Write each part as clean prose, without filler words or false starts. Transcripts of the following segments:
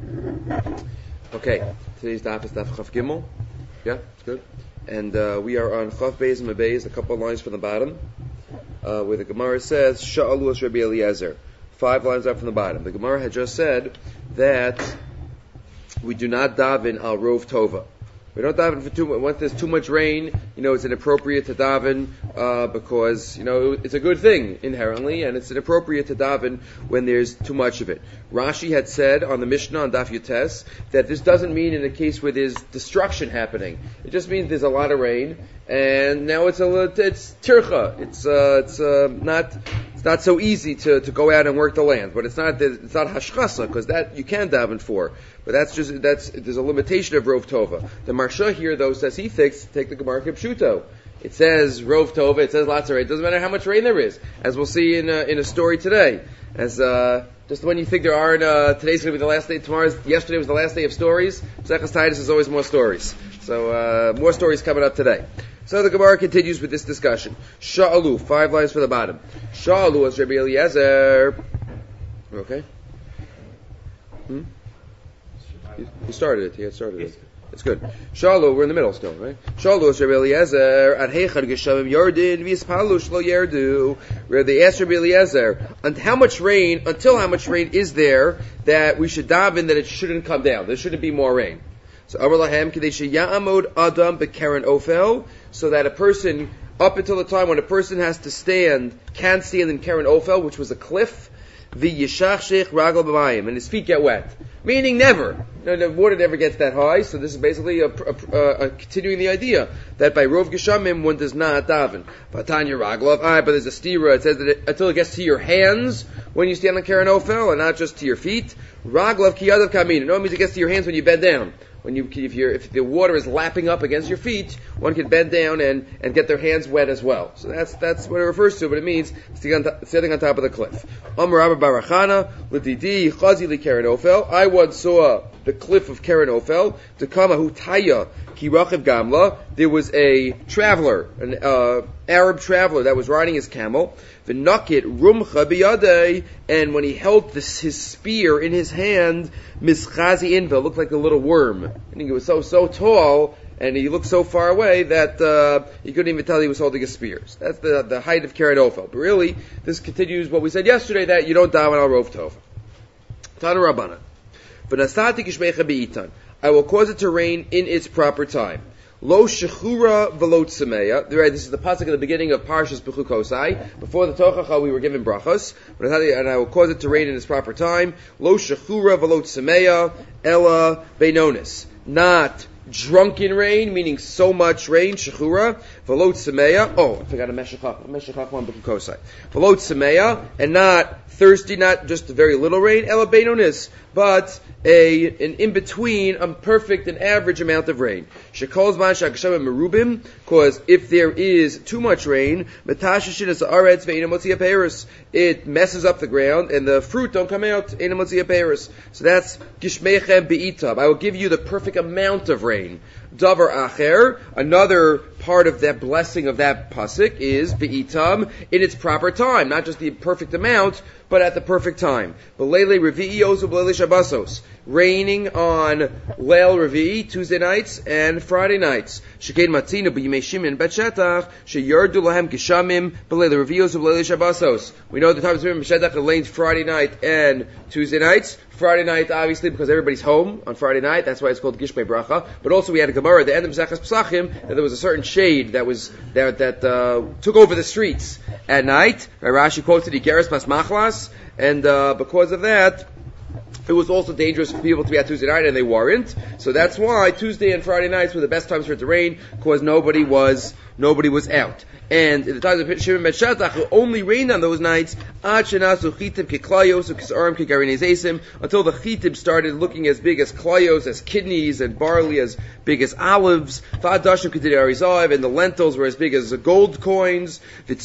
Okay, today's daf is daf Chaf Gimel. Yeah, it's good. And we are on Chaf Beis and Beis, a couple of lines from the bottom, where the Gemara says, Sha'alu es Rabbi Eliezer. 5 lines up from the bottom. The Gemara had just said that we do not daven al rov tova. We don't daven for once there's too much rain, it's inappropriate to daven, because, it's a good thing inherently, and it's inappropriate to daven when there's too much of it. Rashi had said on the Mishnah on Daf Yutes that this doesn't mean in a case where there's destruction happening. It just means there's a lot of rain, and now it's tircha. It's not so easy to go out and work the land, but it's not hashchasa, because that you can daven for. But there's a limitation of rov tova. The Marsha here though says he thinks take the Gemara Kipshuto. It says rov tova. It says lots of rain. It doesn't matter how much rain there is, as we'll see in a story today. As just when you think there aren't, today's going to be the last day. Yesterday was the last day of stories. Sechas Titus is always more stories. So more stories coming up today. So the Gemara continues with this discussion. Sha'alu, 5 lines for the bottom. Sha'alu as Rabbi Eliezer. Okay. He started it. He had started it. It's good. Shalu, we're in the middle still, right? Shalu es Rabbi Eliezer at heichad geshavim yardin v'ispalu shlo yerdu. Where they asked Rabbi Eliezer, until how much rain is there that we should daven that it shouldn't come down? There shouldn't be more rain. So Amar lahem kedei sheya'amod adam bekeren ofel, so that a person, up until the time when a person can stand in Keren Ofel, which was a cliff, v'yishachshech ragel b'mayim, and his feet get wet. Meaning never. The water never gets that high, so this is basically a continuing the idea that by Rov Geshamim one does not daven. Vatanya Raglov, but there's a stira, it says that until it gets to your hands when you stand on Keren Ofel, and not just to your feet. Raglov Kiyadav Kamin. No, it means it gets to your hands when you bend down. If the water is lapping up against your feet, one can bend down and get their hands wet as well. So that's what it refers to, but it means sitting on top of the cliff. Amar Rabba Barachana, L'didi Chazi Li Keren Ofel. I once saw the cliff of Keren Ofel. Tekama Hutaya Ki Rachiv Gamla. There was a traveler, an Arab traveler that was riding his camel. V'nakit rumcha biyadei, and when he held his spear in his hand, mischazi invel, looked like a little worm. I think it was so tall, and he looked so far away that he couldn't even tell he was holding a spear. So that's the height of Keren Ofel. But really, this continues what we said yesterday, that you don't daven al rov tova. Tana Rabbana. V'nasati kishmecha be'itan. I will cause it to rain in its proper time. Lo shechura v'lo tzemeya. This is the pasuk at the beginning of Parshas Bechukosai. Before the Tochacha, we were given brachos, and I will cause it to rain in its proper time. Lo shechura v'lo tzemeya ella beinonis. Not drunken rain, meaning so much rain, shechura, v'lo tzemeya. Oh, I forgot a meshachach one Bechukosai. V'lo tzemeya, and not thirsty, not just a very little rain, ella beinonis, but an in-between, a perfect and average amount of rain. Because if there is too much rain, it messes up the ground and the fruit don't come out. So that's gishmechem be'itab. I will give you the perfect amount of rain. Davar acher, another part of that blessing of that pasuk is be'itam, in its proper time, not just the perfect amount, but at the perfect time. B'leilei revi'iyos u'b'leilei shabbosos, raining on Leil Revi'i, Tuesday nights and Friday nights. Shekein matzina b'yimei Shimon bet Shetach sheyardu lahem geshamim b'leilei revi'iyos u'b'leilei shabbosos. We know the time of Shimon bet Shetach rains Friday night and Tuesday nights. Friday night, obviously, because everybody's home on Friday night. That's why it's called Gishmei Bracha. But also, we had a Gemara at the end of Zechas Pesachim that there was a certain shade that took over the streets at night. Rashi quoted Igeres Bas Machlas, and because of that, it was also dangerous for people to be at Tuesday night, and they weren't. So that's why Tuesday and Friday nights were the best times for it to rain, because nobody was out. And in the times of Shimon ben Shetach, it only rained on those nights until the chitim started looking as big as klayos, as kidneys, and barley as big as olives. And the lentils were as big as gold coins.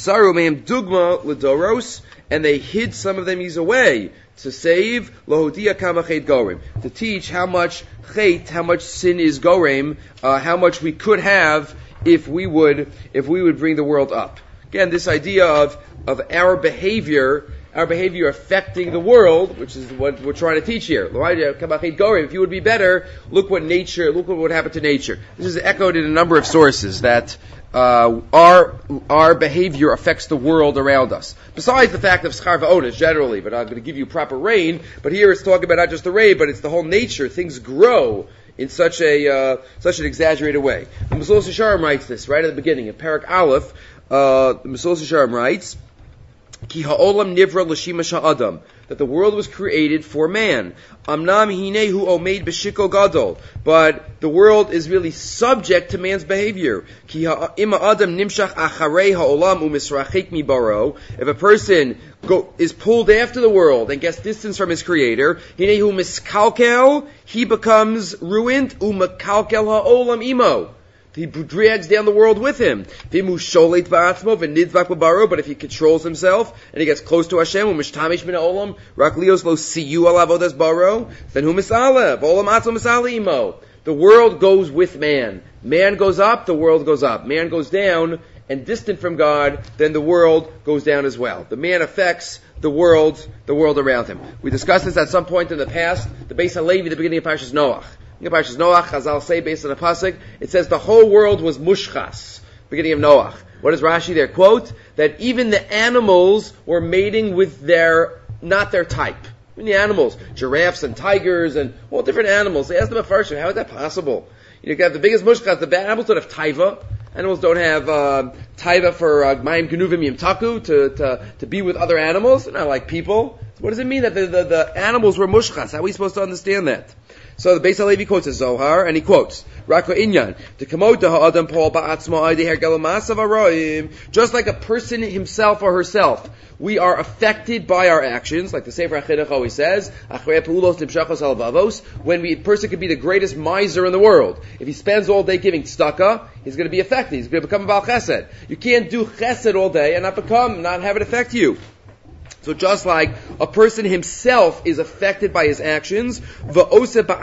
And they hid some of them away to save lohodia kama chet gorim, to teach how much sin is gorim, how much we could have if we would bring the world up. Again, this idea of our behavior our behavior affecting the world, which is what we're trying to teach here. If you would be better, look what would happen to nature. This is echoed in a number of sources that our behavior affects the world around us. Besides the fact of schar va'onis generally, but I'm going to give you proper rain. But here it's talking about not just the rain, but it's the whole nature. Things grow in such an exaggerated way. The Mesulas Yesharim writes this right at the beginning in Parak Aleph. The Mesulas Yesharim writes, Ki ha'olam nivra l'shima sha'adam, that the world was created for man. Amnam hinehu omeid b'shikol gadol, but the world is really subject to man's behavior. Ki ha'ima adam nimshach acharei ha'olam u'misrachik mibaro, if a person is pulled after the world and gets distance from his creator, hinehu miskalkel, he becomes ruined, u'makalkel ha'olam imo. He drags down the world with him. But if he controls himself and he gets close to Hashem, then the world goes with man. Man goes up, the world goes up. Man goes down and distant from God, then the world goes down as well. The man affects the world around him. We discussed this at some point in the past. The Beis HaLevi, the beginning of Parshas Noach. In Parshas Noach, Chazal say, based on a pasuk, it says the whole world was mushchas, beginning of Noach. What does Rashi there quote? That even the animals were mating with not their type. Even the animals, giraffes and tigers and all different animals. They asked them at first, how is that possible? You have the biggest mushchas, the animals don't have taiva. Animals don't have taiva for mayim genuvim yimtaku, to be with other animals. They're not like people. So what does it mean that the animals were mushchas? How are we supposed to understand that? So the Beis HaLevi quotes a Zohar, and he quotes, Rako Inyan, ha'adam Paul ba'atzmo her galamasav aroim, just like a person himself or herself, we are affected by our actions, like the Sefer HaChinuch always says, when a person could be the greatest miser in the world. If he spends all day giving tzedakah, he's going to be affected. He's going to become a Baal Chesed. You can't do Chesed all day and not have it affect you. So just like a person himself is affected by his actions, just like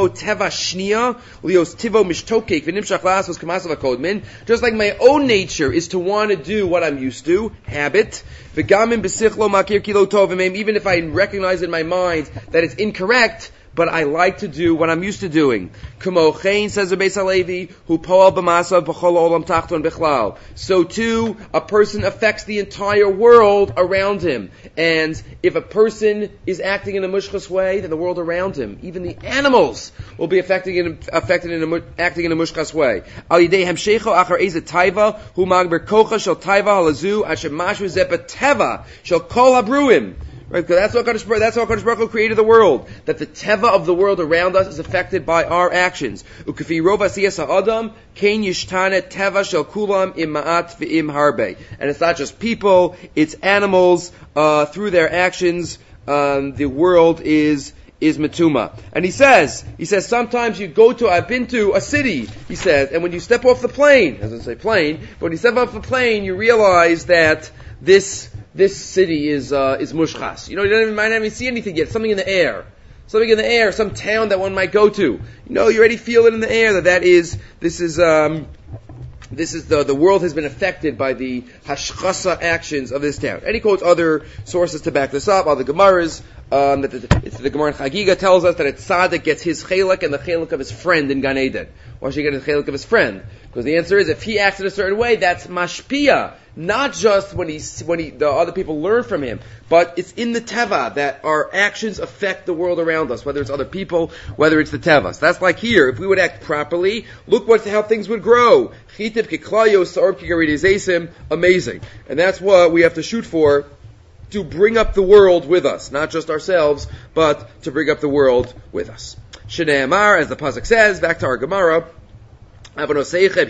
my own nature is to want to do what I'm used to, habit, even if I recognize in my mind that it's incorrect, but I like to do what I'm used to doing. Kumochein, says the Beis HaLevi, hu poal b'masav b'chol olam tachton b'chlal. So too, a person affects the entire world around him. And if a person is acting in a mushchas way, then the world around him, even the animals, will be acting in a mushchas way. Al yidei hemshecho achar eze taiva, hu magber kocha shel taiva halazu, asher mashu zepet teva, shel kol habruim. Right, because that's how Kadosh Baruch Hu created the world. That the teva of the world around us is affected by our actions. Ukefi rov asiyas ha'adam kein yishtane teva shel kulam im ma'at v'im harbe. And it's not just people; it's animals. Through their actions, the world is metuma. And he says sometimes I've been to a city. He says, and when you step off the plane, doesn't say plane, but when you step off the plane, you realize that this city is mushchas. You might not even see anything yet. Something in the air, some town that one might go to. You already feel it in the air that the world has been affected by the hashchasa actions of this town. And he quotes other sources to back this up, other Gemaras. The Gemara in Chagiga tells us that a tzaddik gets his chelek and the chelek of his friend in Gan Eden. Why should he get his chelek of his friend? Because the answer is, if he acts in a certain way, that's mashpia. Not just when the other people learn from him, but it's in the teva that our actions affect the world around us, whether it's other people, whether it's the teva. So that's like here, if we would act properly, look how things would grow. Amazing. And that's what we have to shoot for, to bring up the world with us. Not just ourselves, but to bring up the world with us. Shnei Amar, as the pasuk says, back to our Gemara, your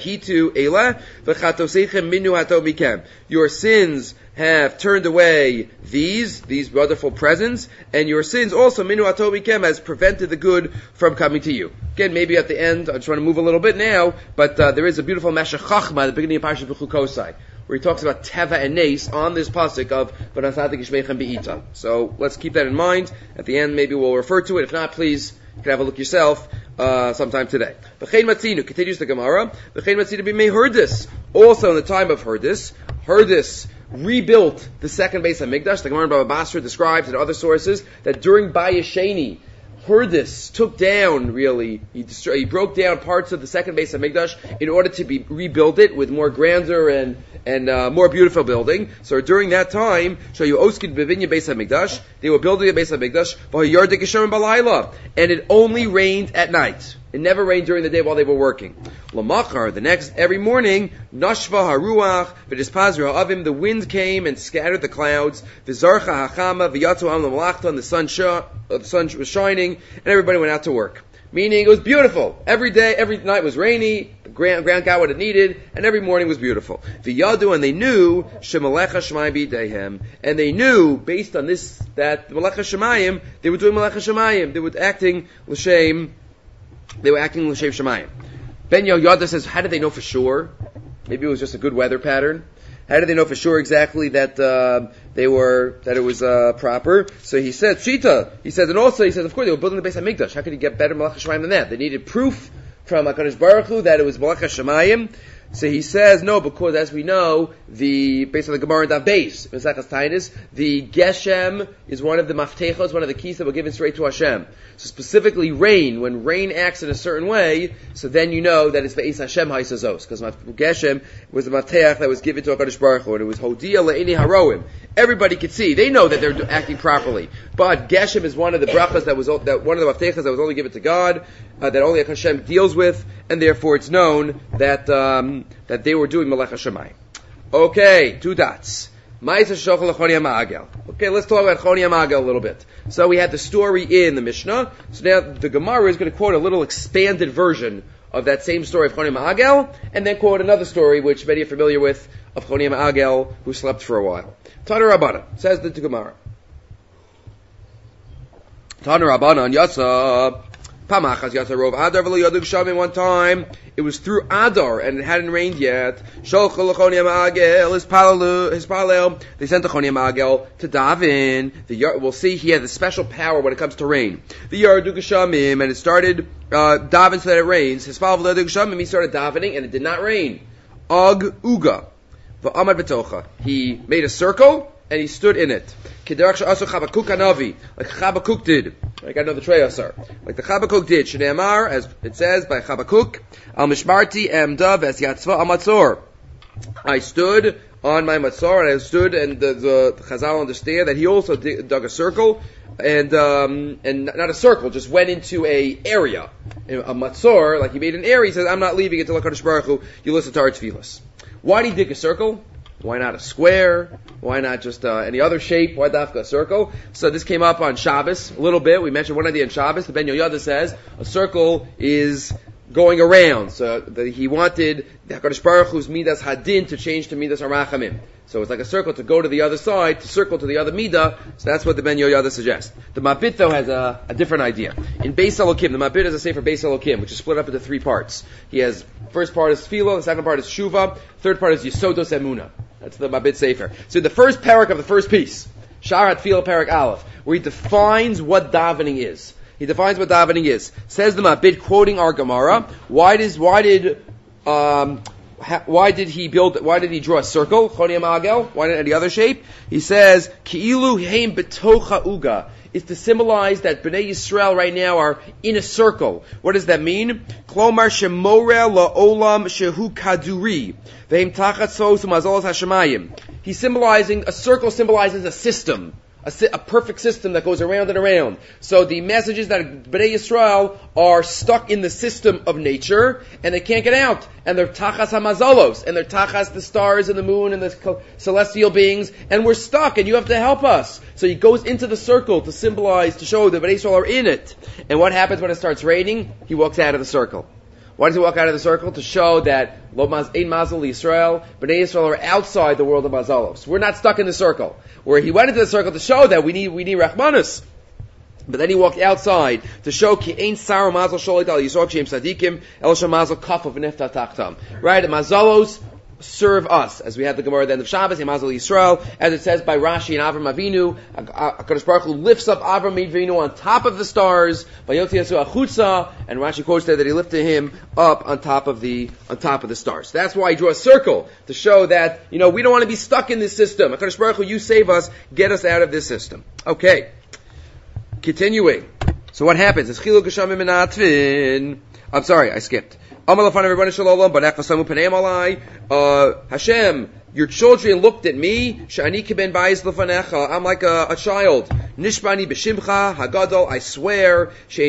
sins have turned away these wonderful presents, and your sins also, minu hato mikem, has prevented the good from coming to you. Again, maybe at the end, I just want to move a little bit now, but there is a beautiful Meshech Chachma at the beginning of Parashat Bechukosai, where he talks about Teva and Nes on this pasuk of V'nasatik Yishmeichem Be'ita. So let's keep that in mind. At the end, maybe we'll refer to it. If not, please, you can have a look yourself sometime today. V'chein matzinu, continues the Gemara, V'chein matzinu b'mei Herdis. Also in the time of Herdis rebuilt the second Beis HaMikdash. The Gemara in Baba Basra describes in other sources that during Bayesheni, Hordis took down, really, he broke down parts of the second Beis HaMikdash in order to rebuild it with more grandeur and more beautiful building. So during that time, they were building the Beis HaMikdash, and it only rained at night. It never rained during the day while they were working. Every morning, Nashva haruach v'dispazru ha'avim, the wind came and scattered the clouds. V'zarcha hachama v'yatzu am l'malachta, and the sun was shining, and everybody went out to work. Meaning, it was beautiful. Every day, every night was rainy. The ground got what it needed, and every morning was beautiful. V'yadu, and they knew shemalecha shemayim b'yideihem, and they knew based on this that the malecha shemayim, they were doing malecha shemayim. They were acting l'shem. They were acting l'shem shemayim. Ben Yehoyada says, how did they know for sure? Maybe it was just a good weather pattern. How did they know for sure exactly that it was proper? So he said, Shita. He says, and also he says, of course they were building the Beis HaMikdash. How could you get better Malach HaShemayim than that? They needed proof from HaKadosh Baruch Hu that it was Malach HaShemayim. So he says, no, because as we know, based on the Gemara in Daf Beis, the Geshem is one of the maftechos, one of the keys that were given straight to Hashem. So specifically rain, when rain acts in a certain way, so then you know that it's Ve'es Hashem Haisazos, because Geshem was the maftech that was given to HaKadosh Baruch Hu, and it was Hodia Le'ini Haroim. Everybody could see, they know that they're acting properly. But Geshem is one of the brachas one of the maftechos that was only given to God, that only Hashem deals with, and therefore it's known that they were doing Malach HaShemayim. Okay, 2 dots. Okay, let's talk about Choni HaMagel a little bit. So we had the story in the Mishnah. So now the Gemara is going to quote a little expanded version of that same story of Choni HaMagel, and then quote another story which many are familiar with of Choni HaMagel who slept for a while. Tana Rabbana, says the Gemara. Tana Rabbana Yasa. One time, it was through Adar, and it hadn't rained yet. They sent the Choni HaMagel to daven. We'll see he had a special power when it comes to rain. The Yardu Geshamim, and it started davening so that it rains. He started davening, and it did not rain. Ag Uga. He made a circle, and he stood in it. Like Chabakuk did. Like I know the Treyasar. Like the Chabakuk did. Shneamar, as it says by Chabakuk, Al Mishmarti Emda Ves Yatzva Amatzor. I stood on my Matzor, and I stood, and the Chazal understand that he also dug a circle, and not a circle, just went into a area. A Matzor, like he made an area, he says, I'm not leaving until HaKadosh Baruch Hu, you listen to our tefillas. Why did he dig a circle? Why not a square? Why not just any other shape? Why dafka a circle? So this came up on Shabbos a little bit. We mentioned one idea on Shabbos. The Ben Yehoyada says a circle is going around. So he wanted the HaKadosh Baruch Hu's Midas Hadin to change to Midas Harachamim. So it's like a circle to go to the other side, to circle to the other Midah. So that's what the Ben Yehoyada suggests. The Mabit, though, has a different idea. In Beis Elokim, the Mabit is a sefer Beis Elokim, which is split up into 3 parts. He has, first part is Tefillah, the second part is Shuvah, third part is Yisodos Emunah. That's the Mabit Sefer. So the first parak of the first piece, Sha'ar HaTefillah Parak Aleph, where he defines what davening is. He defines what davening is. Says the Mabit, quoting our Gemara, why did he draw a circle? Choni HaMagel? Why not any other shape? He says, Ki'ilu heim betocha uga. It's to symbolize that Bnei Yisrael right now are in a circle. What does that mean? Klomar shemoreh la'olam shehu kaduri. Ve'im tachat sos u'mazolos hashemayim. He's symbolizing, a circle symbolizes a system. A perfect system that goes around and around. So the message is that Bnei Yisrael are stuck in the system of nature, and they can't get out. And they're tachas hamazalos, and they're tachas the stars and the moon and the celestial beings, and we're stuck, and you have to help us. So he goes into the circle to symbolize, to show that Bnei Yisrael are in it. And what happens when it starts raining? He walks out of the circle. Why does he walk out of the circle? To show that Lo Ein Mazel Yisrael, Bnei Yisrael are outside the world of Mazalos. We're not stuck in the circle. Where he went into the circle to show that we need Rachmanus. But then he walked outside to show Ki Ein Sar Mazel Sholit Al Yisrael Shem Sadikim El Shem Mazel Kafav Nefta Tachtam. Right? Mazalos serve us. As we had the Gemara at the end of Shabbos, Yamazal Yisrael, as it says by Rashi and Avram Avinu, HaKadosh Baruch Hu lifts up Avram Avinu on top of the stars, by Yotzi Yasu Achutza, and Rashi quotes there that he lifted him up on top of the stars. That's why I draw a circle, to show that, we don't want to be stuck in this system. HaKadosh Baruch Hu, you save us, get us out of this system. Okay. Continuing. So what happens? It's Chiluk Hashamim and Atvin. I'm sorry, I skipped. Hashem, your children looked at me. I'm like a child. Nishbani b'shimcha hagadol. I swear.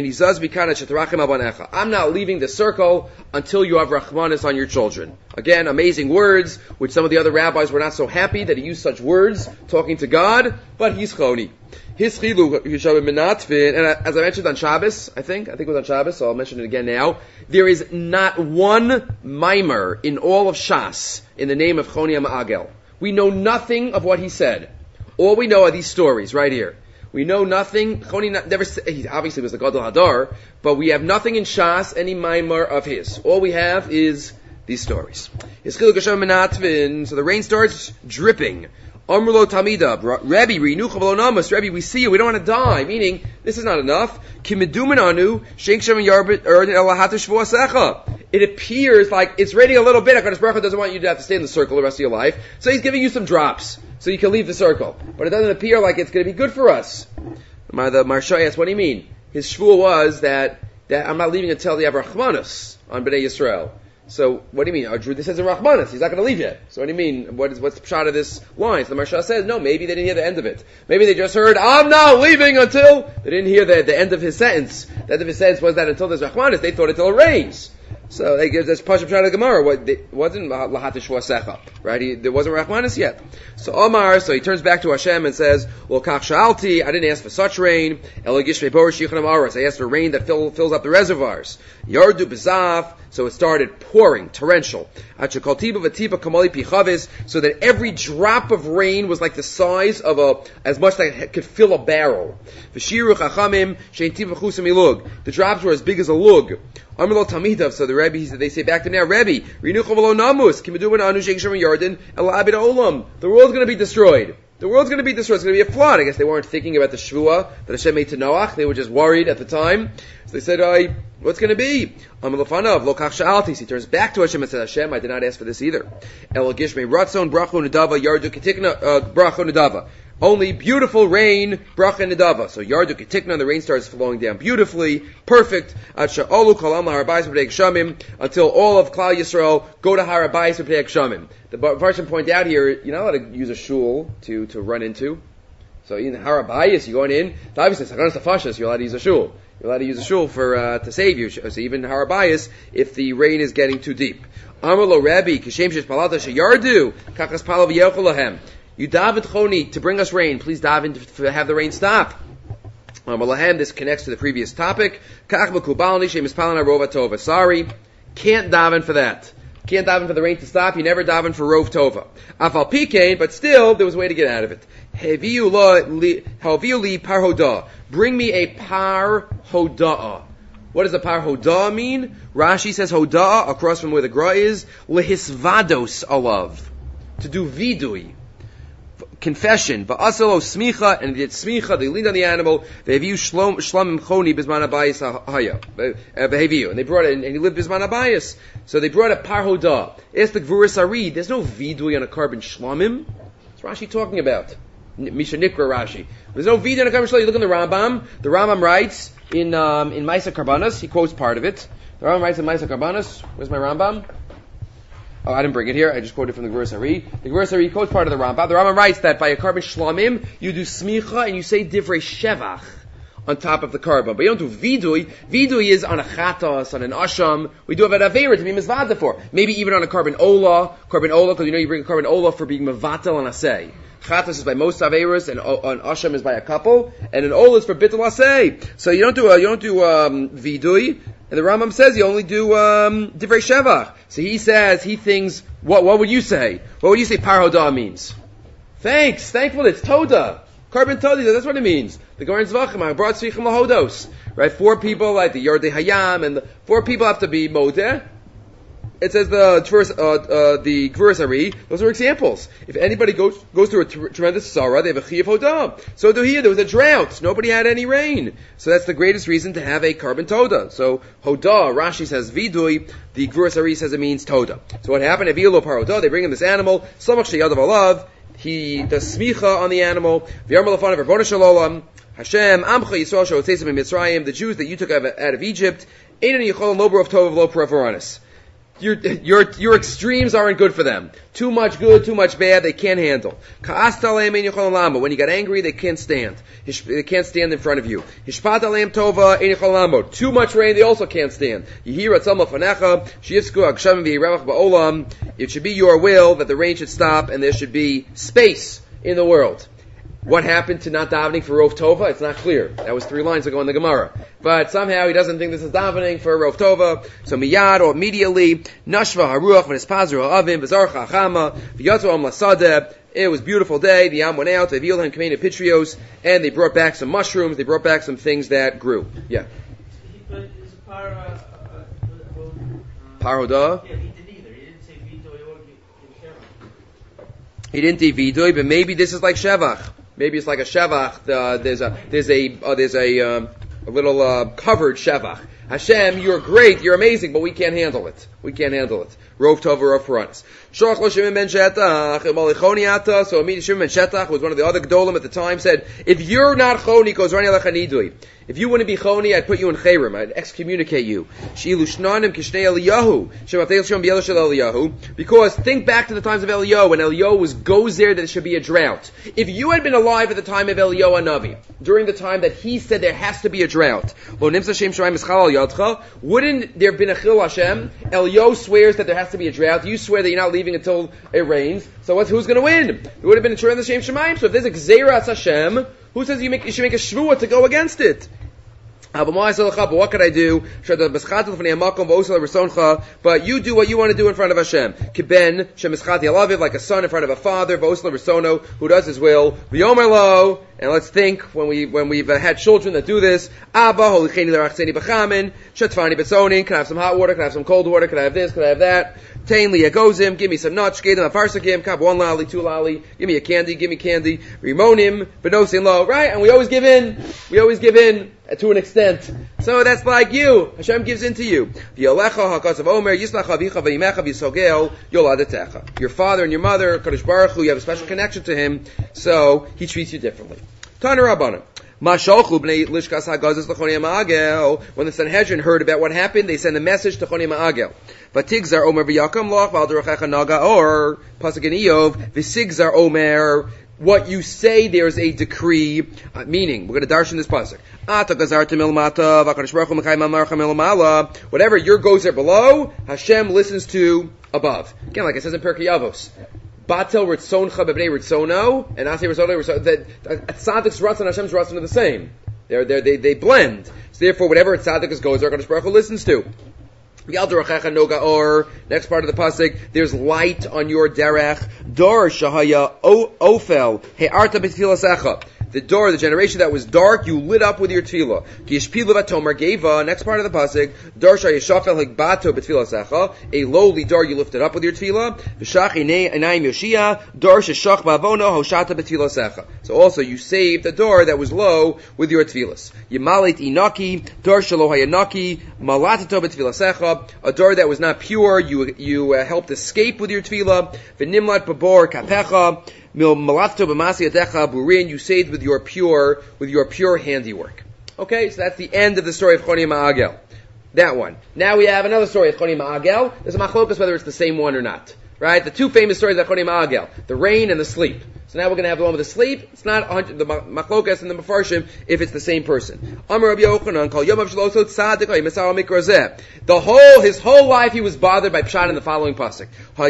I'm not leaving the circle until you have rachmanis on your children. Again, amazing words, which some of the other rabbis were not so happy that he used such words talking to God, but he's choni. His chiluk, and as I mentioned on Shabbos, I think it was on Shabbos, so I'll mention it again now. There is not one mimer in all of Shas in the name of Choni HaMa'agel. We know nothing of what he said. All we know are these stories right here. We know nothing. Choni never said, he obviously was the Gadol Hadar, but we have nothing in Shas, any mimer of his. All we have is these stories. His chiluk Hashem Menatvin, so the rain starts dripping. Amrulo Tamida, Rabbi, Rinucha V'lo Namas, Rabbi, we see you, we don't want to die, meaning, this is not enough. It appears like it's raining a little bit, HaKadosh Baruch Hu doesn't want you to have to stay in the circle the rest of your life, so he's giving you some drops, so you can leave the circle. But it doesn't appear like it's going to be good for us. The Marsha asks, what do you mean? His shvuah was that I'm not leaving until they have Rachmanus on Bnei Yisrael. So, what do you mean? This says in Rachmanis, he's not going to leave yet. So what do you mean? What's the pshat of this line? So the Marsha says, no, maybe they didn't hear the end of it. Maybe they just heard, I'm not leaving until, they didn't hear the end of his sentence. The end of his sentence was that until there's Rachmanis, they thought until it rains. So they give this Pashup Pshat of the Gemara. It wasn't Lahatish Wasecha, right? There wasn't Rachmanis yet. So Omar, so he turns back to Hashem and says, well, Kach Sha'alti, I didn't ask for such rain. Elagishmei Bor Shichanam Aras, I asked for rain that fills up the reservoirs. Yardu Bezaf, so it started pouring, torrential. So that every drop of rain was like the size of as much that it could fill a barrel. The drops were as big as a lug. So the Rebbe, they say back to him now, Rebbe, the world's going to be destroyed. The world's going to be destroyed. It's going to be a flood. I guess they weren't thinking about the shvuah that Hashem made to Noach. They were just worried at the time. So they said, what's going to be? He turns back to Hashem and says, Hashem, I did not ask for this either. Only beautiful rain, bracha and nedava. So Yardu Ketikna, the rain starts flowing down beautifully, perfect. Until all of Klal Yisrael go to Harabayis B'Pnei Kshamim. The Varshim point out here, you're not allowed to use a shul to run into. So in Harabayis, you're going in. Obviously, Sakanas Tafashas, you're allowed to use a shul. You're allowed to use a shul for to save you. So even Harabayis, if the rain is getting too deep. Amrlo Rabbi Kishem Shesh Palata Sheyardu Kakas Palav Yecholahem. You daven choni to bring us rain. Please daven to have the rain stop. This connects to the previous topic. Sorry, can't daven for that. Can't daven for the rain to stop. You never daven for rov tova. Afal pikein, but still there was a way to get out of it. Par hodah. Bring me a par hodah. What does a par hodah mean? Rashi says hodah across from where the gra is lehisvados alav, to do vidui. Confession, va'asalo smicha, and they did smicha, they leaned on the animal, ve'heviu shlamim choni bizman abayis haya, ve'heviu, and they brought it, and he lived bizman abayis, so they brought a par hodah. Ask the Gvuras Ari, there's no vidui on a carbon shlamim. What's Rashi talking about? Misha Nikra Rashi. There's no vidui on a carbon shlamim. You look in the Rambam writes in Maisa Karbanos, he quotes part of it. The Rambam writes in Maisa Karbanos, where's my Rambam? Oh, I didn't bring it here. I just quoted from the Gvuras Ari. The Gvuras Ari quotes part of the Rambam. The Rambam writes that by a carbon shlamim, you do smicha and you say divrei shevach on top of the carbon. But you don't do vidui. Vidui is on a chatas, on an asham. We do have an aveira to be mizvada for. Maybe even on a carbon ola, because you bring a carbon ola for being mevatel on asay. Chatas is by most aveiras, and an asham is by a couple, and an ola is for bitul asay. So you don't do vidui. And the Rambam says you only do divrei shevach. So he thinks, what would you say? What would you say par hodah means? Thankful, it's toda. Carbon toda, that's what it means. The Gemara in Zvachim, I brought tzvichim lahodos. Right, 4 people, like the Yordei Hayam, and the 4 people have to be modeh. it says the Gvuras Ari, those are examples. If anybody goes through a tremendous sorrow, they have a Chiyav Hodah. So do here, there was a drought. Nobody had any rain. So that's the greatest reason to have a carbon Toda. So Hodah, Rashi says Vidui, the Gvuras Ari says it means Toda. So what happened? Avilo Parodah, they bring in this animal, Samach Sheyadav Alav, he does smicha on the animal, V'yarmal Lafanav Rabbona Shalom, Hashem, Amcha Yisrael Shalotzeisim in Mitzrayim, the Jews that you took out of Egypt, Einan Yichol Lo Barov Tov Lo Paravoranis. Your extremes aren't good for them. Too much good, too much bad, they can't handle. When you got angry, they can't stand. They can't stand in front of you. Too much rain, they also can't stand. It should be your will that the rain should stop and there should be space in the world. What happened to not davening for Rov Tova? It's not clear. That was 3 lines ago in the Gemara. But somehow he doesn't think this is davening for Rov Tova. So miyad, or immediately, Nashva haruach v'nespazru ha'avim v'zarcha ha'chama v'yatzu am lasadeh. It was a beautiful day. The Yam went out, they veiled him kamena pitrios, and they brought back some mushrooms, they brought back some things that grew. Yeah. Parodah? Yeah, he did either. He didn't say Vidoy or Shevach. He didn't say Vidoy, but maybe this is like Shevach. Maybe it's like a shevach. There's a little covered shevach. Hashem, you're great, you're amazing, but we can't handle it. We can't handle it. Rov Tov or Rov Paranis. Shorach lo Shimon ben Shetach, Malichoni ata. So immediately Shimon ben Shetach was one of the other Gedolim at the time, said, if you're not Choni, goes Rani Alachanidui. If you wouldn't be Choni, I'd put you in Chayrim. I'd excommunicate you. Shi'ilu Shnanim Kishnei Eliyahu. Shematei Shem Biel Shel Eliyahu. Because think back to the times of Eliyahu, when Eliyahu goes there that there should be a drought. If you had been alive at the time of Eliyahu Navi, during the time that he said there has to be a drought, Lo Nimsa Shem Shemaim Eschal Al Yadcha, wouldn't there have been a Chil Hashem? Eliyahu swears that there has to be a drought. You swear that you're not leaving until it rains. So who's going to win? It would have been a tremendous Shem Shemaim. So if there's a Gzeiras Hashem, who says you should make a shvuah to go against it? But what could I do? But you do what you want to do in front of Hashem. Like a son in front of a father, who does his will. And let's think, when we've had children that do this, can I have some hot water, can I have some cold water, can I have this, can I have that? Tain li yagozim, give me some nuts, shkedim afarsakim, kap 1 lolly, 2 lolly, give me candy, rimonim, benosin lo, right? And we always give in to an extent. So that's like you. Hashem gives in to you. Your father and your mother, Kadosh Baruch Hu, you have a special connection to him, so he treats you differently. Tana Rabbanan. When the Sanhedrin heard about what happened, they sent a message to Choni Ma'agel. Vatigzar Omer v'yakam loch v'al naga or pasuk in Iyov v'sigzar Omer. What you say, there's a decree, meaning, we're going to darshan this pasuk. Whatever your goes there below, Hashem listens to above. Again, like it says in Pirkei Avos. Batel ritzoncha b'bnei ritzono, and Asay ritzono, that Tzaddik's Ratzon and Hashem's Ratzon are the same. They blend. So therefore, whatever Tzaddik goes, our Kadosh Baruch Hu listens to. Next part of the pasuk, there's light on your derech. Dor shahaya ofel he'arta b'tfilasecha. The door, the generation that was dark, you lit up with your tefillah. Next part of the pasuk, Dor shayishafel higbato b'tfilasecha. A lowly door you lifted up with your tefillah. V'shach einayim yoshia. Dor sheshach ba'avono hoshata b'tfilasecha. So also you saved the door that was low with your tefillas. Yimalit inaki. Dor shelo hayanaki. Malatato b'tfilasecha. A door that was not pure, you helped escape with your tefillah. V'nimlat babor kapecha. You saved with your pure handiwork. Okay, so that's the end of the story of Choni Ma'agel. That one. Now we have another story of Choni Ma'agel. There's a machlokas whether it's the same one or not. Right? The 2 famous stories of Choni Ma'agel. The rain and the sleep. So now we're going to have the one with the sleep. It's not the machlokas and the mafarshim if it's the same person. His whole life he was bothered by pshat in the following pasuk.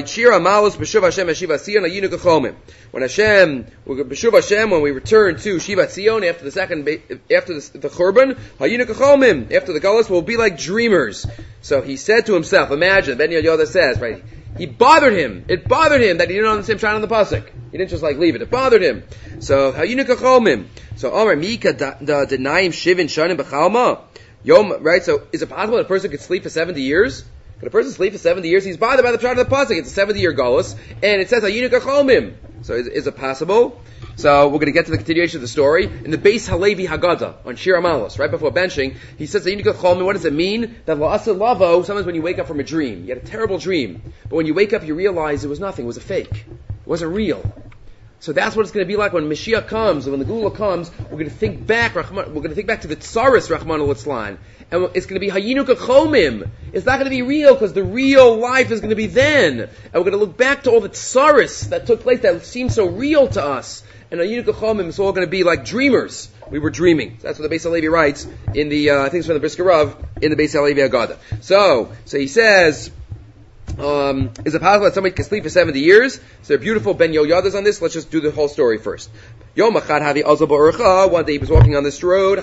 When we return to Shivat Zion after the Churban, after the Galus, we'll be like dreamers. So he said to himself, imagine, Ben Yoda says, right, it bothered him that he didn't understand pshat in the pasuk. He didn't just leave it. It bothered him. So, so Amar Mika Denaim Shivin Shanim B'Chalma. Right? So, is it possible that a person could sleep for 70 years? Can a person sleep for 70 years? He's bothered by the pshat of the pasuk. It's a 70-year galus, and it says Hayinu Kacholmim. So is it possible? So we're going to get to the continuation of the story. In the Beis Halevi Haggadah, on Shir Amalos, right before benching, he says, what does it mean? That la'aseh lavo, sometimes when you wake up from a dream, you had a terrible dream, but when you wake up you realize it was nothing, it was a fake. It wasn't real. So that's what it's going to be like when Mashiach comes, and when the Geula comes, we're going to think back, we're going to think back to the Tsaris, Rahman al-Itzlan, and it's going to be Hayinu Kachomim. It's not going to be real, because the real life is going to be then. And we're going to look back to all the Tsaris that took place that seemed so real to us. And Hayinu Kachomim is all going to be like dreamers. We were dreaming. That's what the Beis Halevi writes in the, I think it's from the Brisker Rav, in the Beis Halevi Haggadah. So he says, is it possible that somebody can sleep for 70 years? So they're beautiful Ben Yoyadas on this. Let's just do the whole story first. Yom Echad Havi Azal Ba'urcha. One day he was walking on this road.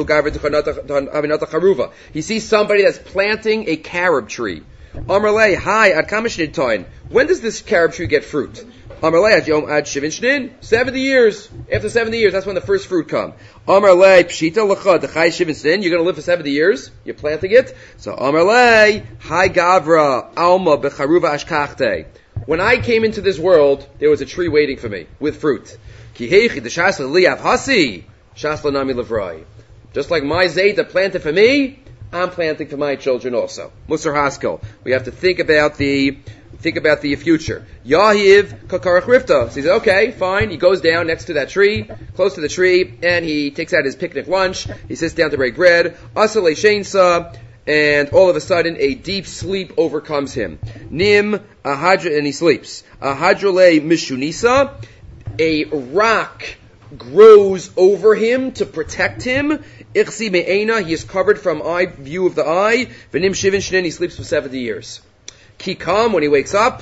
He sees somebody that's planting a carob tree. Amarlei, hi, ad kamashnin toin. When does this carob tree get fruit? Amarlei, ad yom ad shivin shnin. 70 years. After 70 years, that's when the first fruit come. Amarlei, pshita l'cha, d'chai shivin shnin. You're going to live for 70 years? You're planting it? So Amarlei, hi gavra, alma becharuva ashkachte. When I came into this world, there was a tree waiting for me, with fruit. Ki heichi d'shasla liyav hasi, shasla nami levrai. Just like my Zayda planted for me, I'm planting for my children also. Musar Haskell. We have to think about the future. Yahiv kakarach rifta. So he says, okay, fine. He goes down next to that tree, close to the tree, and he takes out his picnic lunch. He sits down to break bread. Asale shensa, and all of a sudden a deep sleep overcomes him. Nim ahadra, and he sleeps. Ahadrale mishunisa, a rock grows over him to protect him. Ichsi me'ena, he is covered from view of the eye. V'nim shivin shnin, he sleeps for 70 years. Kikam, when he wakes up,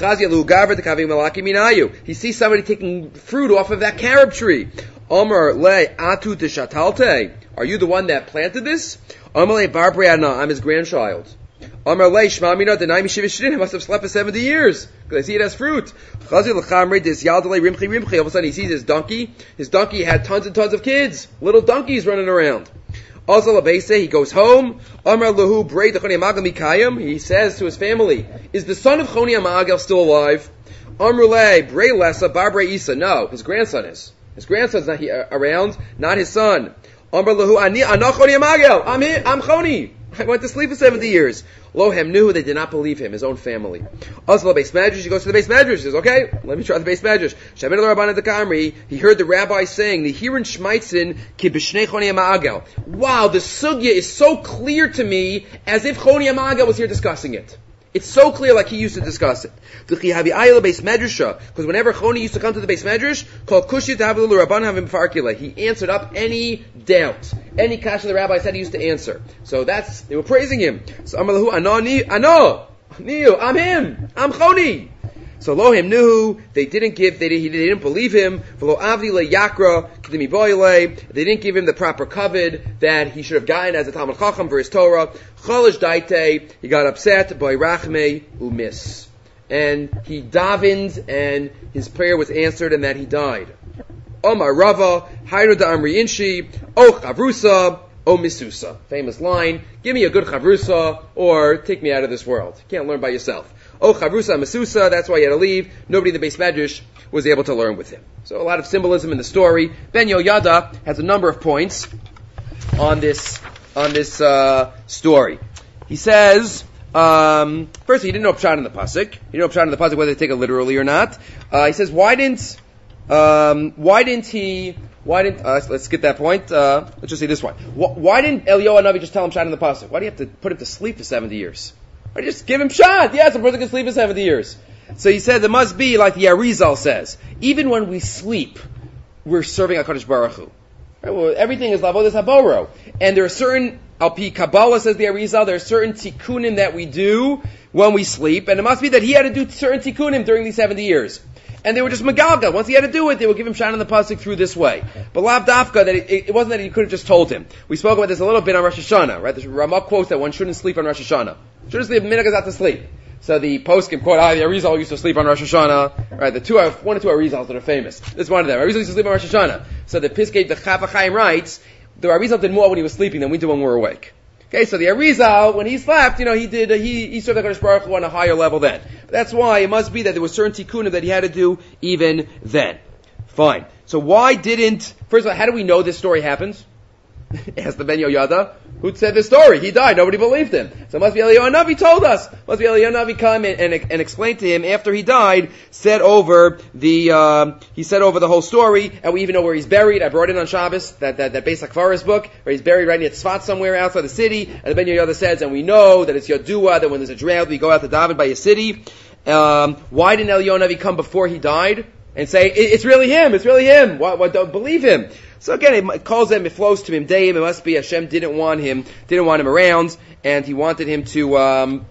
he sees somebody taking fruit off of that carob tree. Amar le atu t'shatalte, are you the one that planted this? Amar le barbriana, I'm his grandchild. Amar le shmamina denayim shivin shnin, he must have slept for 70 years, because I see it as fruit. All of a sudden he sees his donkey. His donkey had tons and tons of kids, little donkeys running around. Also, he goes home. He says to his family, is the son of Choni HaMa'agel still alive? No, his grandson is. His grandson's not around, not his son. I'm Choni. I went to sleep for 70 years. Lohem knew they did not believe him, his own family. Also, the Beis Medrash, he goes to the Beis Medrash, he says, okay, let me try the Beis Medrash. Shabbat al-Rabban Kamri, he heard the rabbi saying, the Hirin Shmaitzin ki b'shnei Choni HaMa'agel. Wow, the sugya is so clear to me, as if Choni HaMa'agel was here discussing it. It's so clear like he used to discuss it. Because whenever Choni used to come to the Beis Medrash, called Kushi Ta'avil Rabban Havim Farkile, he answered up any doubt. Any kasha the rabbi said he used to answer. So they were praising him. So Amalahu Anoni, I'm him. I'm Choni. So Lohim knew they didn't believe him. They didn't give him the proper kavod that he should have gotten as a Talmud Chacham for his Torah. Cholish daite, he got upset by rachmei umis, and he davened, and his prayer was answered, and that he died. Omar Rava, Hayru da Amri Inshi, O Chavrusa, O Misusa. Famous line, give me a good Chavrusa, or take me out of this world. You can't learn by yourself. O Chavrusa Misusa, that's why he had to leave. Nobody in the Beis Medrash was able to learn with him. So a lot of symbolism in the story. Ben Yoyada has a number of points on this story. He says, first he didn't know Pshat in the Pasuk. He didn't know Pshat in the Pasuk whether to take it literally or not. He says, let's skip that point. Let's just say this one. Why didn't Eliyahu Hanavi just tell him Pshat in the Pasuk? Why do you have to put him to sleep for 70 years? Why don't you just give him Pshat? Yes, a person can sleep for 70 years. So he said there must be, like the Arizal says, even when we sleep, we're serving HaKadosh Baruch Hu. Right? Well, everything is Lavodas Haboro. And there are certain, Al-Pi Kabbalah says the Arizal, there are certain tikkunim that we do when we sleep, and it must be that he had to do certain tikkunim during these 70 years. And they were just Megalga. Once he had to do it, they would give him Pshat in the Pasuk through this way. But Lav Dafka, that it wasn't that he could have just told him. We spoke about this a little bit on Rosh Hashanah, right? The Ramah quotes that one shouldn't sleep on Rosh Hashanah. Shouldn't sleep, minhag is not to sleep. So the poskim quote, the Arizal used to sleep on Rosh Hashanah, right? One or two Arizals that are famous. This is one of them. Arizal used to sleep on Rosh Hashanah. So the Piskei, the Chaf HaChaim writes, the Arizal did more when he was sleeping than we do when we were awake. Okay, so the Arizal, when he slept, he served the HaKadosh Baruch Hu on a higher level then. But that's why it must be that there was certain tikkunim that he had to do even then. Fine. So why didn't, first of all, how do we know this story happens? Asked the Ben Yoyada, who said this story? He died. Nobody believed him. So it must be Eliyahu Navi told us. Must be Eliyahu Navi come and explained to him after he died, said over the whole story, and we even know where he's buried. I brought in on Shabbos, that Beis HaKvaris book, where he's buried right near Tzfat somewhere outside the city, and the Ben Yoyada says, and we know that it's Yadua, that when there's a drought, we go out to David by a city. Why didn't Eliyahu Navi come before he died? And say, it's really him. Why don't believe him? So again, it calls him, it flows to him, Dave. It must be Hashem didn't want him around, and he wanted him to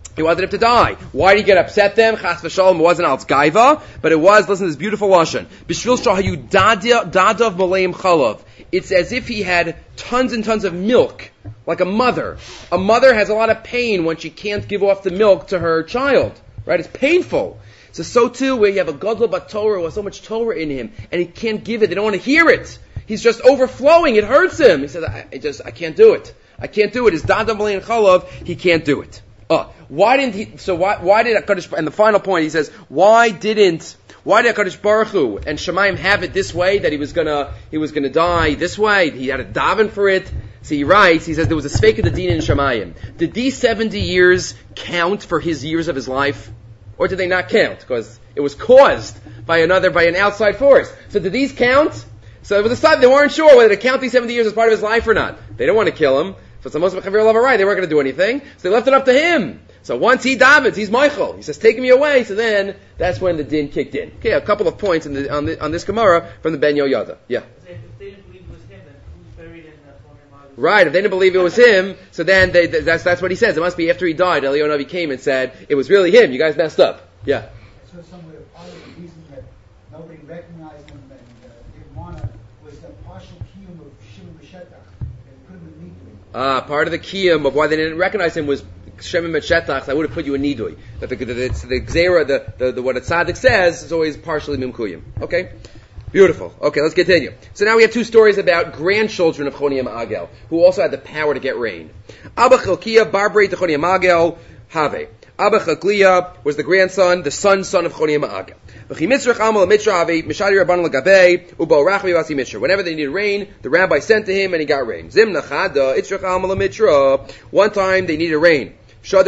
die. Why did he get upset then? Chas v'shalom, it wasn't Al's Gaiva, but it was, listen to this beautiful lashon. B'shvil shahayu dadav maleim chalav. It's as if he had tons and tons of milk, like a mother. A mother has a lot of pain when she can't give off the milk to her child, right? It's painful. So too, where you have a gadol bat Torah who has so much Torah in him, and he can't give it, they don't want to hear it. He's just overflowing, it hurts him. He says, I can't do it. His dadam maleim chalav, he can't do it. Why did HaKadosh, and the final point, he says, why did HaKadosh Baruch Hu and Shemayim have it this way, that he was gonna die this way? He had to daven for it. So he writes, he says, there was a Sveika Dadin in Shemayim. Did these 70 years count for his years of his life? Or did they not count? Because it was caused by an outside force. So did these count? So it was a side, they weren't sure whether to count these 70 years as part of his life or not. They don't want to kill him. So it's the most Chavir Lava right. They weren't going to do anything. So they left it up to him. So once he davens, he's Michael. He says, take me away. So then, that's when the din kicked in. Okay, a couple of points on this Gemara from the Ben Yoyada. Yeah. If they didn't believe it was him, then who's buried in that? Right, if they didn't believe it was him, so then that's what he says. It must be after he died, Eliyahu Navi came and said, it was really him. You guys messed up. Yeah. So somewhere part of the reason that nobody recognized him and didn't want to was the partial kiyum of Shimon B'Shetach. They put him in Nidui. Part of the kiyum of why they didn't recognize him was Shimon B'Shetach. I would have put you in Nidui. That the Gzera, the what a tzaddik says is always partially mimkuyim. Okay. Beautiful. Okay, let's continue. So now we have two stories about grandchildren of Choni Agel, who also had the power to get rain. Abba Chelkiah, Barbrei to Choni Agel, Have. Abba Chelkiah was the grandson, the son of Choni Agel. Whenever they needed rain, the rabbi sent to him and he got rain. One time they needed rain. So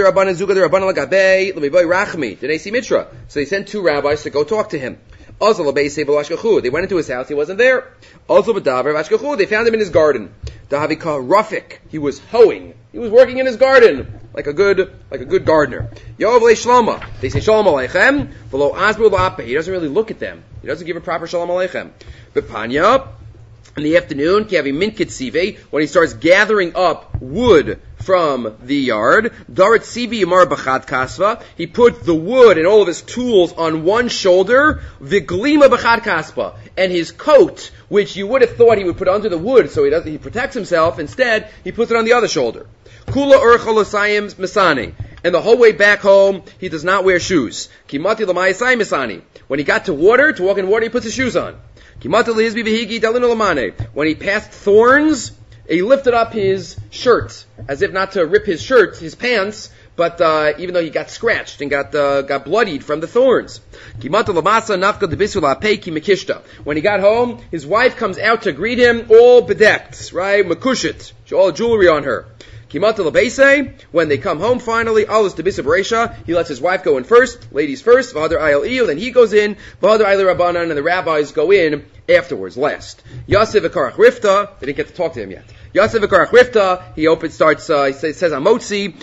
they sent two rabbis to go talk to him. They went into his house, he wasn't there. They found him in his garden. Rafik, he was hoeing. He was working in his garden, like a good gardener. They say Shalom Aleichem, he doesn't really look at them. He doesn't give a proper Shalom Aleichem. B'panya, in the afternoon, when he starts gathering up wood from the yard, Darat Sivi Yamar B'chad Kasva, he put the wood and all of his tools on one shoulder, Viglima B'chad Kaspa, and his coat, which you would have thought he would put under the wood so he protects himself, instead, he puts it on the other shoulder. Kula Urcholosayim Misani. And the whole way back home, he does not wear shoes. Kimati Lamayasai Misani. When he got to walk in water, he puts his shoes on. When he passed thorns, he lifted up his shirt, as if not to rip his shirt, his pants, but even though he got scratched and got bloodied from the thorns. When he got home, his wife comes out to greet him, all bedecked, right? Makushit, all jewelry on her. When they come home finally, he lets his wife go in first, ladies first, then he goes in, and the rabbis go in afterwards, last. Yosef Akarach Rifta, they didn't get to talk to him yet. Yosef Akarach Rifta, he says Amotzi,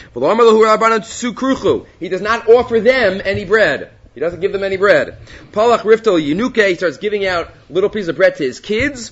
he does not offer them any bread. He doesn't give them any bread. Palach Rifta Yenuke, he starts giving out little pieces of bread to his kids.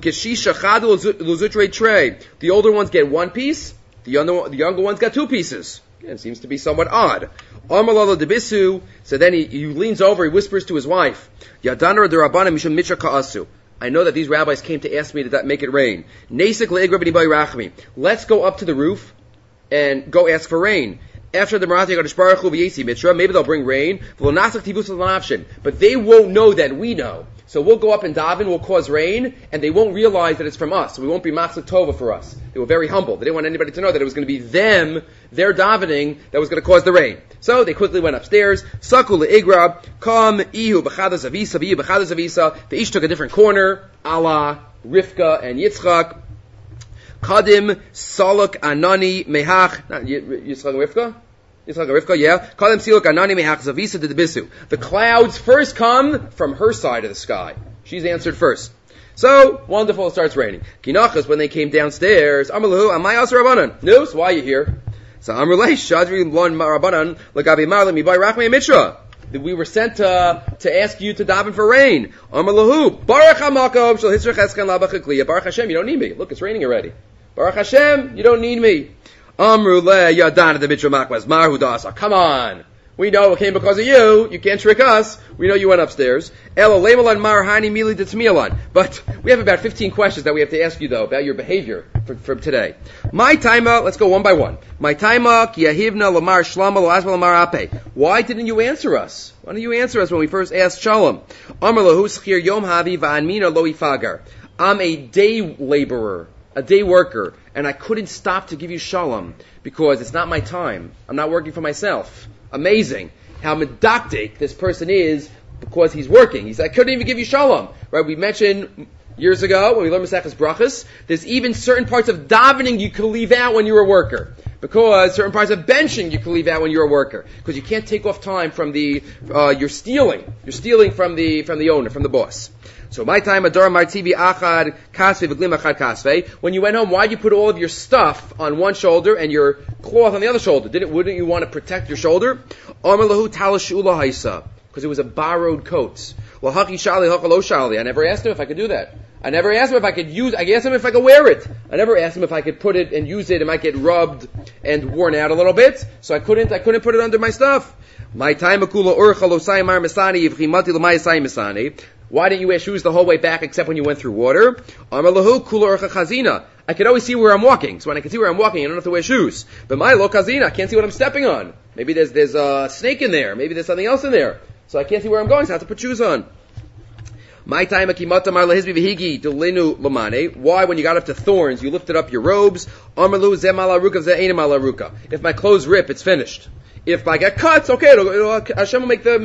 The older ones get one piece. The younger one's got two pieces. It seems to be somewhat odd. Amalala debisu. So then he leans over, he whispers to his wife, Yadanar derabana mishum mitra ka'asu. I know that these rabbis came to ask me to make it rain. Nesik le'egra b'nibay rachmi. Let's go up to the roof and go ask for rain. After the Marathi HaKadosh Baruch Hu v'yesi mitra, maybe they'll bring rain. But they won't know that we know. So we'll go up and daven, we'll cause rain, and they won't realize that it's from us. So we won't be machzak tova for us. They were very humble. They didn't want anybody to know that it was going to be them, their davening, that was going to cause the rain. So they quickly went upstairs. Sakul le'igra, kam ihu b'chadas avisa, v'iyu b'chadas avisa. They each took a different corner, ala Rivka and Yitzchak. Kadim saluk anani mehach. Not Yitzchak and Rivka? Yitzchak and Rivka, yeah. Kadim saluk anani mehach zavisa to the bisu. The clouds first come from her side of the sky. She's answered first. So, wonderful, it starts raining. Kinachas, when they came downstairs, Amalahu, Amai Asa Rabbanan. No, so why are you here? So, Amrulay, Shadri Lon Rabbanan, Lagabi Marlim, Mibai Rachmei Mitra. We were sent to ask you to daven for rain. Amalahu, Baruch HaMakom, Shal Hitzrach Eskan Labachakliya. Baruch Hashem, you don't need me. Look, it's raining already. Baruch Hashem, you don't need me. Amrulay, Yadan, the Mitra Makwas, Marhu Dasa. Come on. We know it came because of you. You can't trick us. We know you went upstairs. But we have about 15 questions that we have to ask you, though, about your behavior from today. My timer, let's go one by one. My timer, why didn't you answer us? Why didn't you answer us when we first asked Shalom? I'm a day laborer, a day worker, and I couldn't stop to give you Shalom because it's not my time. I'm not working for myself. Amazing how medactic this person is because he's working. He said, I couldn't even give you shalom. Right? We mentioned years ago when we learned Maseches Brachos, there's even certain parts of davening you can leave out when you're a worker. Because certain parts of benching you can leave out when you're a worker. Because you can't take off time from you're stealing. You're stealing from the owner, from the boss. So my time, Adar Martivi Achad Kasve V'glim Achad Kasve. When you went home, why'd you put all of your stuff on one shoulder and your cloth on the other shoulder? Wouldn't you want to protect your shoulder? Amar Lahu Talashula Haisa. Because it was a borrowed coat. Well, Haki Shali, Hakalo Shali. I never asked him if I could do that. I never asked him if I could use, I asked him if I could wear it. I never asked him if I could put it and use it. It might get rubbed and worn out a little bit. So I couldn't put it under my stuff. My time, Akula Urcha Losai Mar Misani, V'chimati L'mai Sai Misani. Why didn't you wear shoes the whole way back except when you went through water? Amar Lahu Kula Urcha Chazina. I could always see where I'm walking. So when I can see where I'm walking, I don't have to wear shoes. But my lo Chazina, I can't see what I'm stepping on. Maybe there's a snake in there. Maybe there's something else in there. So I can't see where I'm going, so I have to put shoes on. My time, Akimata Mar Lahizbi Vihigi Delenu Lamane. Why, when you got up to thorns, you lifted up your robes? Amalu Zeh Malaruka Zeh Eina Malaruka. If my clothes rip, it's finished. If I get cuts, okay, Hashem will make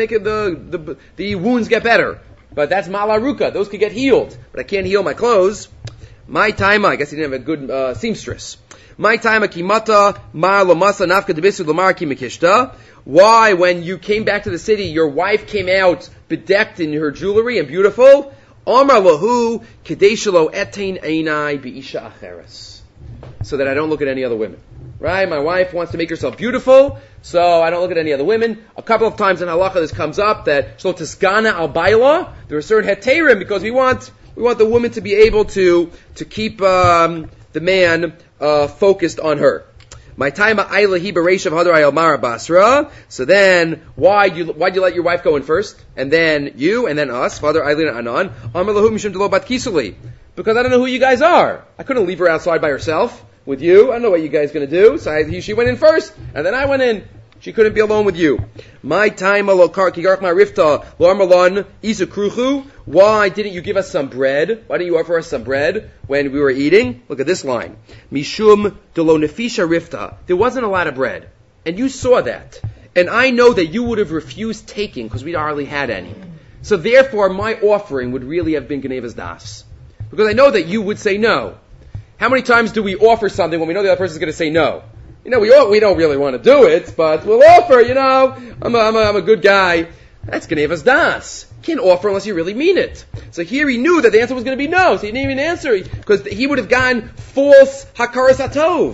the wounds get better. But that's Malaruka. Those could get healed. But I can't heal my clothes. My time, I guess he didn't have a good seamstress. My time, Akimata Mar Lamasa Nafka Debisu Lamar Kimikishta. Why, when you came back to the city, your wife came out bedecked in her jewelry and beautiful? Amar lahu kadeshalo etain einai biisha acheres. So that I don't look at any other women. Right? My wife wants to make herself beautiful, so I don't look at any other women. A couple of times in halacha this comes up that shlo tisgana al baila. There are certain heterim because we want the woman to be able to keep the man focused on her. My time Ailahi Bereshav Hadar Almara Basra. So then, why'd you let your wife go in first? And then you, and then us, Father Ailina Anan. Amalahu Mishum Delo Bat Kisuli. Because I don't know who you guys are. I couldn't leave her outside by herself with you. I don't know what you guys are going to do. So she went in first, and then I went in. She couldn't be alone with you. My time Alokar Kigarch Ma Rifta Larmalon Isukruchu. Why didn't you give us some bread? Why didn't you offer us some bread when we were eating? Look at this line. Mishum Delo Nefisha Rifta. There wasn't a lot of bread. And you saw that. And I know that you would have refused taking because we hardly had any. So therefore my offering would really have been Genevas Das. Because I know that you would say no. How many times do we offer something when we know the other person is going to say no? We don't really want to do it, but we'll offer, I'm a good guy. That's Genevas Das. You can't offer unless you really mean it. So here he knew that the answer was going to be no, so he didn't even answer, because he would have gotten false hakaras hatov.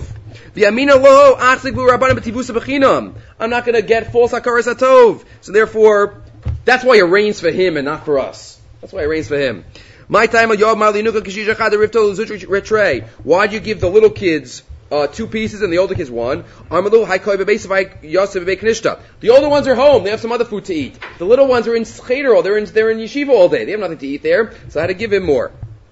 I'm not going to get false hakaras hatov. So therefore, that's why it rains for him and not for us. That's why it rains for him. My time, why'd you give the little kids 2 pieces and the older kids 1? The older ones are home. They have some other food to eat. The little ones are in cheder, they're in yeshiva all day. They have nothing to eat there. So I had to give him more.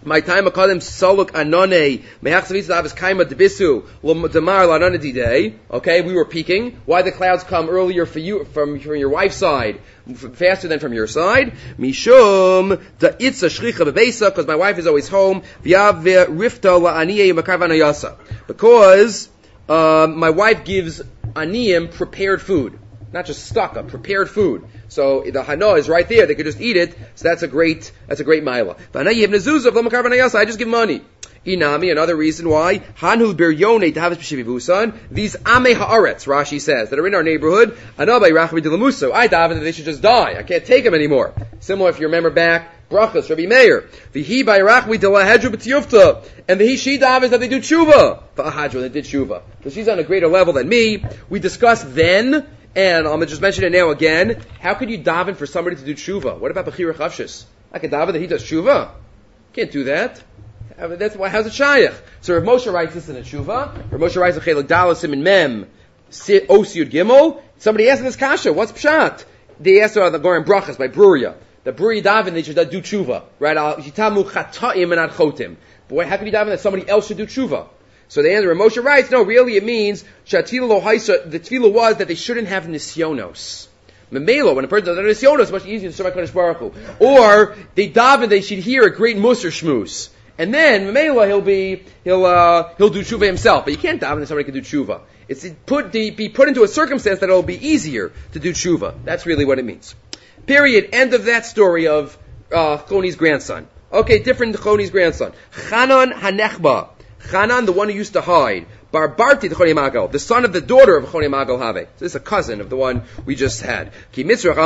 My time akadim saluk anone mehachsavis lavis kaima debisu l'damar lanane didei. Okay, we were peaking. Why the clouds come earlier for you from your wife's side, faster than from your side? Mishum da itza shricha bebeisa, because my wife is always home. V'yav rifta la'aniyeh makavanayasa, because my wife gives aniyim prepared food. Not just staka, prepared food. So the hana is right there; they could just eat it. So that's a great mila. I just give money. Inami, another reason why hanhu biryone to have b'shivivusan. These ame haaretz, Rashi says, that are in our neighborhood. Anabai rachmi delamuso. I daven that they should just die. I can't take them anymore. Similar, if you remember back, brachas, Rabbi Meir. Vihi by rachmi delahedru b'tiyufta, and the she davens that they do tshuva. Va'ahadru, they did tshuva. So she's on a greater level than me. We discussed then. And I'm going to just mention it now again. How could you daven for somebody to do tshuva? What about Bechira Chavshis? I could daven that he does tshuva. Can't do that. That's why. How's it shayach? So Rav Moshe writes this in a tshuva. Rav Moshe writes a Chelek Dalas Simin Mem Osiyud Gimel. Somebody asked this kasha, what's pshat? They asked the Goren Brachas by Bruria. The Bruria daven they should do tshuva, right? Yitamu chata'im and chotim. But how could you daven that somebody else should do tshuva? So the answer, Moshe writes, no, really it means, the tefillah was that they shouldn't have nisyonos. Memelo, when a person does nisyonos, it's much easier to serve HaKadosh Baruch Hu. Or, they daven, they should hear a great musar shmuz. And then, Memelo, he'll do tshuva himself. But you can't daven that somebody can do tshuva. It's be put into a circumstance that it'll be easier to do tshuva. That's really what it means. Period. End of that story of, Choni's grandson. Okay, different Choni's grandson. Chanan Hanechba. Chanan, the one who used to hide. Barbarti, the son of the daughter of Choni Magal Have. So this is a cousin of the one we just had. When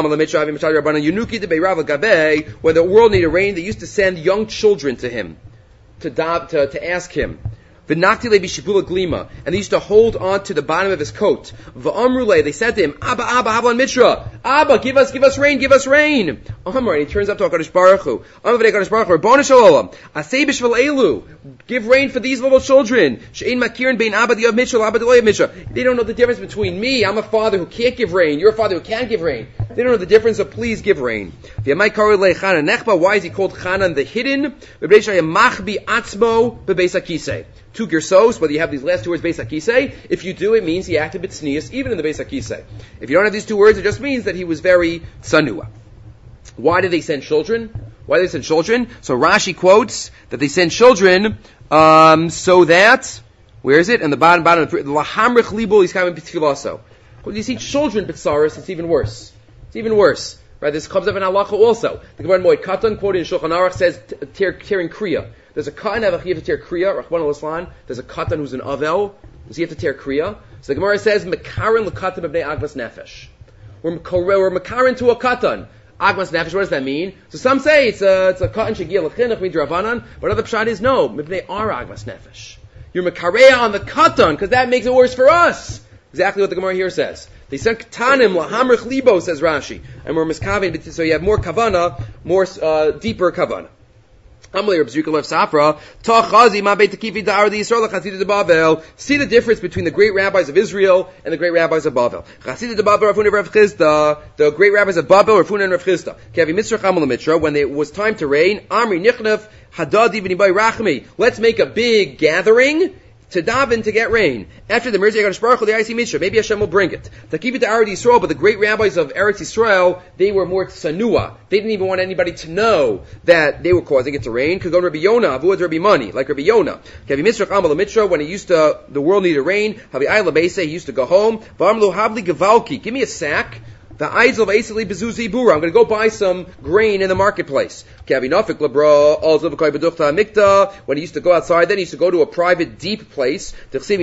the world needed rain, they used to send young children to him to ask him. And they used to hold on to the bottom of his coat. They said to him, Abba, Havlan Mitra, Abba, give us rain, give us rain. And he turns up to HaKadosh Baruch Hu. Give rain for these little children. They don't know the difference between me, I'm a father who can't give rain, you're a father who can give rain. They don't know the difference, so please give rain. Why is he called Chanan the hidden? Two gersos, whether you have these last two words, Beis HaKisei. If you do, it means he acted b'tznius, even in the Beis HaKisei. If you don't have these two words, it just means that he was very tsanua. Why did they send children? So Rashi quotes that they send children, so that, where is it? And the bottom, the lahamrich libul, he's coming b'tfilaso. When you see children b'tsaris, it's even worse. Right? This comes up in halacha also. The Gemara Moed Katan, quoted in Shulchan Aruch, says, tearing kriya. There's a katan have to tear kriya, Rachman al-Islan. There's a katan who's an avel. Does he have to tear kriya? So the Gemara says, Mekarin l'katan b'bnei agmas nefesh. We're mekarin to a katan. Agmas nefesh, what does that mean? So some say it's a katan shegia l'chinuch midrabanan, but other pshat is no, mibnei ar agmas nefesh. You're mekareya on the katan, because that makes it worse for us. Exactly what the Gemara here says. They sent katanim lahamrich libo, says Rashi. And we're miskavin, so you have more kavana, more deeper kavana. See the difference between the great rabbis of Israel and the great rabbis of Bavel. The great rabbis of Bavel, Rafuna and Rav Chisda. When it was time to rain, let's make a big gathering to daven to get rain. After the Mirza HaKadosh Baruch Hu, the Isi Mishra, maybe Hashem will bring it. To keep it to Eretz Yisrael, but the great rabbis of Eretz Yisrael, they were more tsanua. They didn't even want anybody to know that they were causing it to rain. Could go to Rabbi Yonah, Avuad Rabbi Mani, like Rabbi Yonah. Kavi Mitzrach Amal Mitra, when the world needed rain, Havi Ayla Beise, he used to go home. V'amlu Havli Gavalki, give me a sack. The eyes of Aisali Bezuzi Bura. I'm going to go buy some grain in the marketplace. When he used to go outside, then he used to go to a private, deep place. Call from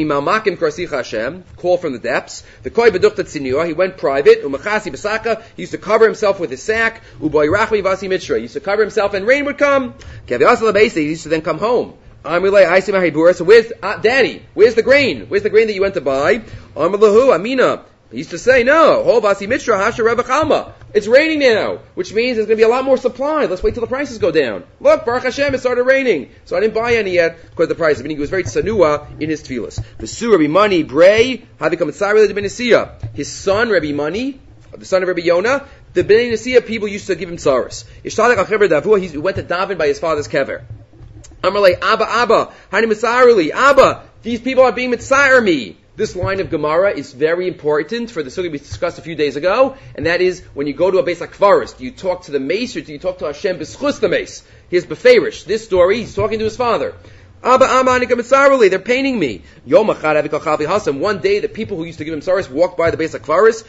the depths. He went private. He used to cover himself with his sack. He used to cover himself and rain would come. He used to then come home. So where's Daddy? Where's the grain? Where's the grain that you went to buy? Amina. He used to say, no, it's raining now, which means there's going to be a lot more supply. Let's wait till the prices go down. Look, Baruch Hashem, it started raining. So I didn't buy any yet because of the price. Meaning he was very tsanua in his tefillas. V'su Rabbi Mani Brei, his son, Rabbi Mani, the son of Rabbi Yonah, the Bnei Nesiya people used to give him tsaris. He went to daven by his father's kever. Amalei, Abba, Hani Mitzarili, Abba, these people are being Mitzar me. This line of Gemara is very important for the sugya we discussed a few days ago, and that is when you go to a Beis HaKvaros, do you talk to the mace or do you talk to Hashem b'schus the mace? Here's Beferish. This story, he's talking to his father. Abba, they're painting me. One day, the people who used to give him saris walked by the Beis HaKvaros.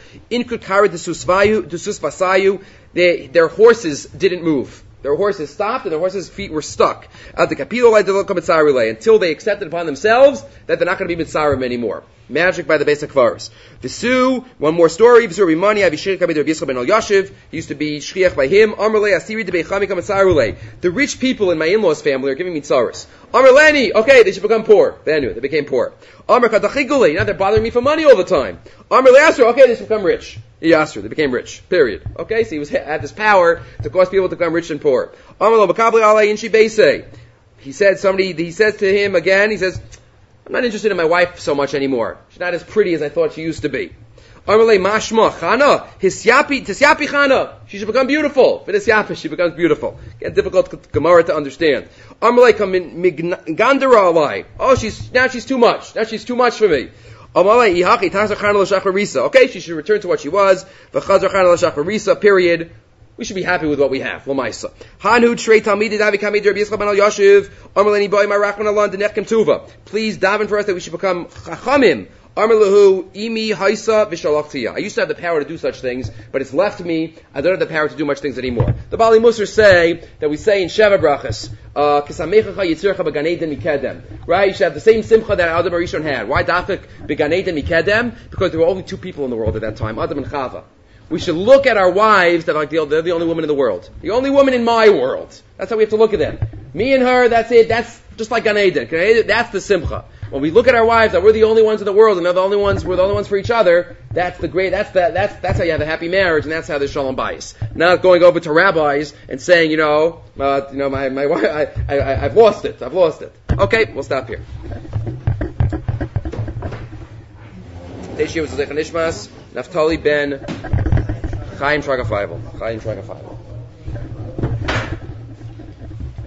Their horses didn't move. Their horses stopped and their horses' feet were stuck. Until they accepted upon themselves that they're not going to be mitzarim anymore. Magic by the Beis HaKvaros. Visu, one more story. Visu Rimani, Avishir Kabid Rabbi Yisrael ben Al-Yashiv. He used to be shliach by him. Amrle Asiri de Beichamika Mitzarule. The rich people in my in-laws' family are giving me tzaros. Amrleni, okay, they should become poor. They knew it. They became poor. Amr Kadachigule, now they're bothering me for money all the time. Amrle Asr, okay, they should become rich. Yasr, they became rich. Period. Okay, so he had this power to cause people to become rich and poor. Amrlo Bakabli Alei Inshi Beise. He says to him again, he says, I'm not interested in my wife so much anymore. She's not as pretty as I thought she used to be. Amalei mashma chana hisyapi chana. She should become beautiful. For hisyapi, she becomes beautiful. Again, difficult Gemara to understand. Amalei gandara alai. Oh, now she's too much. Now she's too much for me. Amalei ihaki tasa chana l'shacharisa. Okay, she should return to what she was. V'chazar chana l'shacharisa. Period. We should be happy with what we have. L'maisa. Hanu trei talmidei davi kamid Rabbi Yisrael ben Al-Yashiv. Amalei boy my rachman alon denechkem tuva. Please daven for us that we should become chachamim. Armalahu imi haisa vishalachtiya. I used to have the power to do such things, but it's left me. I don't have the power to do much things anymore. The Bali Musar say that we say in Sheva Brachas, Kisamechacha yitzircha b'Gan Eden mikedem. Right? You should have the same simcha that Adam Arishon had. Why dafik b'Gan Eden mikedem? Because there were only two people in the world at that time, Adam and Chava. We should look at our wives that they're the only woman in the world. The only woman in my world. That's how we have to look at them. Me and her, that's it. That's just like Gan Eden. That's the simcha. When we look at our wives that we're the only ones in the world and we're the only ones for each other, that's how you have a happy marriage, and that's how there's shalom bayis. Not going over to rabbis and saying, my wife, I've lost it. Okay, we'll stop here. Naftali ben Chaim Tragafaivel.